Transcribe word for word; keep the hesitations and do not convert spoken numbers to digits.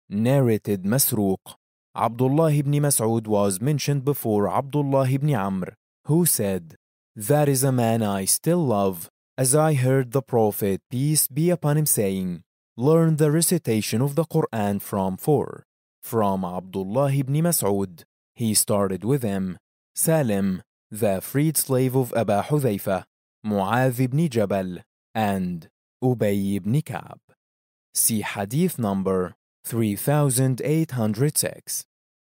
Narrated Masruq. Abdullah ibn Mas'ud was mentioned before Abdullah ibn Amr, who said, "That is a man I still love, as I heard the Prophet, peace be upon him, saying, learn the recitation of the Quran from four." From Abdullah ibn Mas'ud, he started with them: Salim, the freed slave of Aba Hudhayfa, Mu'adh ibn Jabal, and Ubay ibn Ka'b. See Hadith number three thousand eight hundred six.